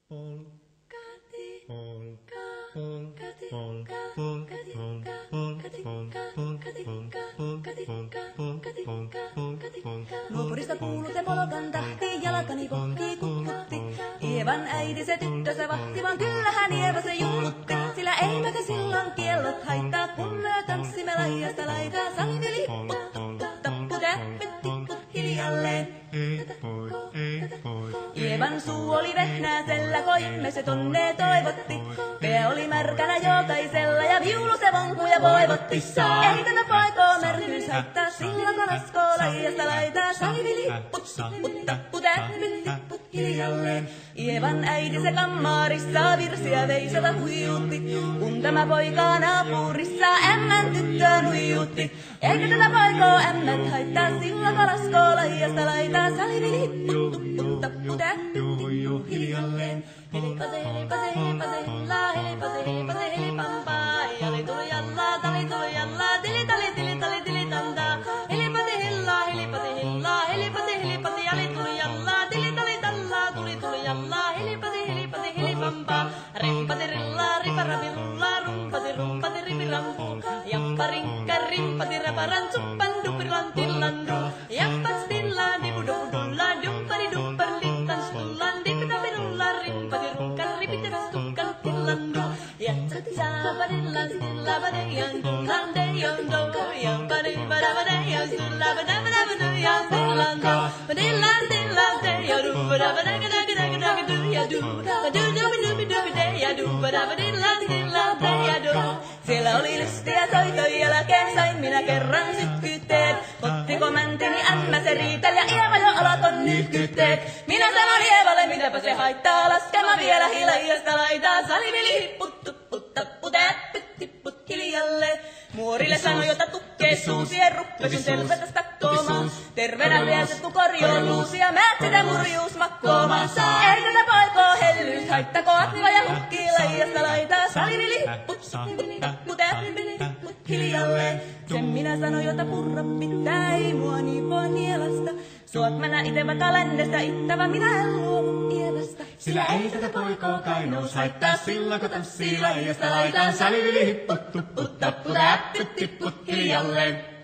Nuopurista kuului se polokan tahti, jalkani kohti kukkutti. Ievan äiti se tyttönsä vahti, vaan kyllähän Ieva se juhlutti. Sillä eiväkä silloin kiellot haittaa, kun me tanssimme laidasta laitaan. Salmi lipput, tappu, täppit, tipput hiljalleen. Ievan suu oli vehnäisellä, koimme se tonne toivotti. Pää oli märkänä jokaisella ja viulu se vonkuja voivotti. Ei tätä poikoo märkyys haittaa, sillä kalaskoo laidasta laitaan. Salmi lipput, tappu, täppit, tipput hiljalleen. Ievan äiti se kammarissa virsiä veisata huijutti. Kun tämä poika naapurissa ämmän tyttöön huijutti. Eikä tätä poikoo ämmät haittaa, sillä kalaskoo laidasta laitaan. Salmi lipput, tupput, tappu, täppit, tipput hiljalleen. Helipase, helipase, helipase, hella, helipase, helipase, helipampaa. Jali tuli jallaa, tali tuli jallaa, tili tali, tili tali, tili tantaa. Helipase, hella, helipase, hella, helipase, helipase, jali tuli jallaa, tili tali tallaa, tuli jallaa. Helipase, helipase, helipampaa. Rimpase, rillaa, riparapi, rullaa, rumpase, rumpase, ripirampu. Jappa, rinkka, rimpati, raparan, suppan, dupiran, tillandu. Jappa, stillaan, dipudupudullaan, duppari, duppari, littan, stullaan, dipitapirullaa, rimpati, rukkan, ripiteras, tukkan, tillandu. Jatsatsaabadillan, stillabadayan, dullan, deyon, do. Jampadipadabadayan, stillabadabadayan, stillando. Badillan, dillan, deyon, badabadagadagadagadagadu, yadu. Badudubidubidubideya, badabadillan, dillan, deyadu. Siellä oli lystiä soitoja jälkeen, sain minä kerran sytkyteen. Ottiko mäntini ämmä se riitel ja Ieva jo alaton nyhkyteet. Minä sanon Ievalle, mitäpä se haittaa, laskema vielä hilajasta laitaa. Salivili hipput, tupput, tappu, täppyt, tipput hiljalle. Muorille sanoi, jota tukkee suusien ruppesin tervetä stakkoomaan. Terveenä liesettu korjoon luusia, mä sitä murjuus makkoomaan. Ei tätä poikoo hellyys haittako, atniva ja hukkii laijasta laitaa. Salivili hipput, tappu, täppyt, tipput hiljalle. Sen minä sanoin, jota purra pitää, ei mua niin voi nielasta. Suot mä nää ite vaikka lännestä ittävä, minä en luovu Ievasta. Sillä ei tätä poikoo kainous haittaa, silloin kun tanssii laijasta laitaan. Salivili hipput, tupput, tappu, täppyt, tipput hiljalleen.